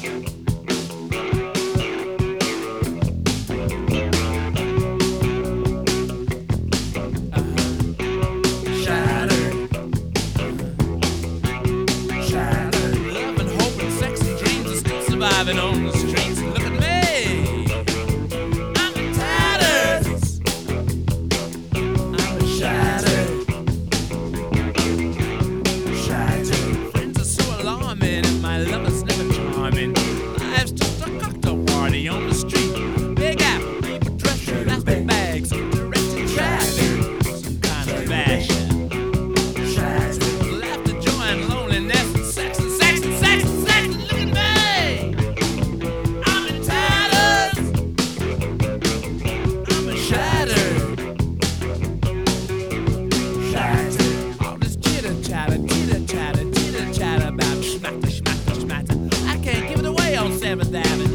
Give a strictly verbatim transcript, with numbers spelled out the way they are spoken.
Surviving on the streets, look at me. I'm in tatters. I'm shattered. Shattered. Friends are so alarming, and my lover's never charming. Life's just a cocktail party on the street. Big apple, people dressed in plastic bags, directed traffic, some kind of fashion. Shattered. Laughter, joy, and loneliness, and sex, and sex, and sex, and sex. Look at me. Seventh Avenue.